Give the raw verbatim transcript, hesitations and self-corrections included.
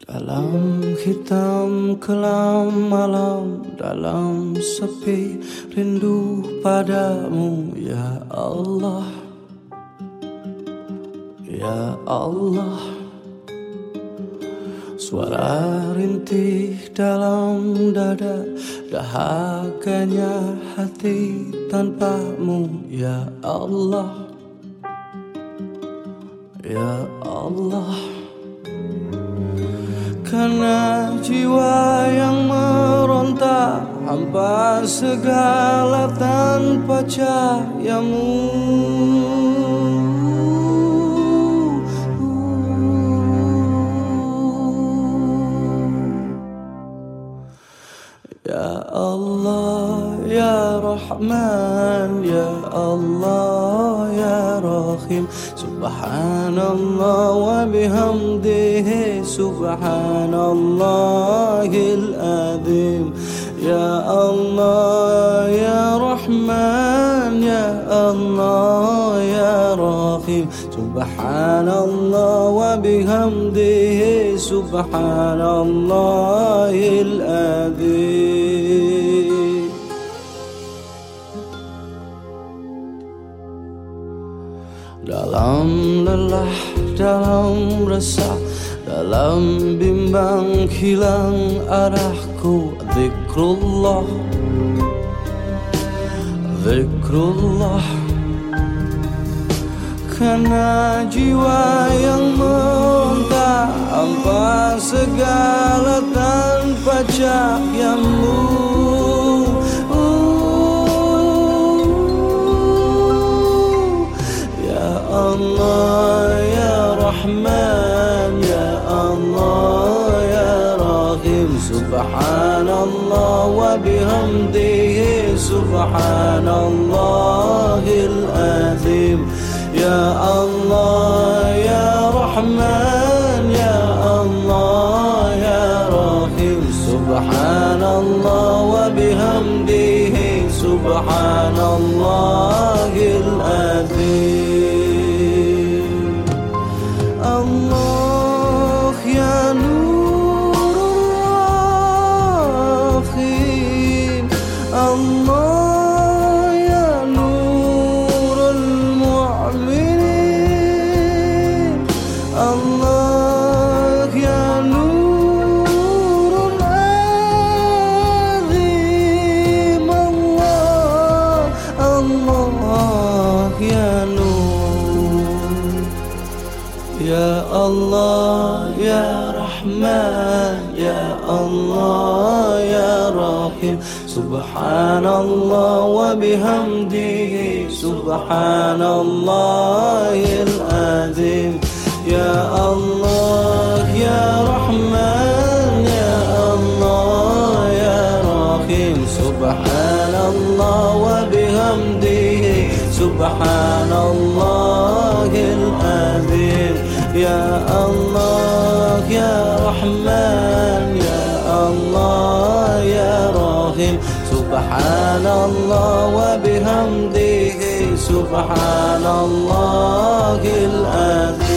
Dalam hitam kelam malam, dalam sepi rindu padamu ya Allah, ya Allah. Suara rintih dalam dada, dahaganya hati tanpamu ya Allah, ya Allah. Karena jiwa yang meronta, hampa segala tanpa cahayamu. Ya Allah, ya Rahman, ya Allah, ya Rahim. Subhanallah wa bihamdihi, subhanallahil azim. Ya Allah, ya Rahman, ya Allah, ya Rahim. Subhanallah wa bihamdihi, subhanallahil azim. Dalam lelah, dalam resah, dalam bimbang hilang arahku, zikrullah, zikrullah. Karena jiwa yang meronta, hampa segala tanpa cahayamu. Allah ya Rahman, ya Allah ya Rahim. Subhanallah wa bihamdihi, subhanallahil azim. Ya Allah ya Rahman, ya Allah ya Rahim. Subhanallah wa bihamdihi, subhanallahil azim. Allah ya Nurul Rakhim, Allah ya Nurul Mu'minin, Allah ya Nurul Azim. Allah, Allah ya Nur, ya Allah ya Rahman, ya Allah ya Rahim. Subhanallah wa bihamdihi, subhanallahil azim. Ya Allah ya Rahman, ya Allah ya Rahim. Subhanallah wa bihamdihi, subhanallahil azim. Ya Allah ya Rahman, ya Allah ya Rahim. Subhanallah wa bihamdihi, subhanallahil azim.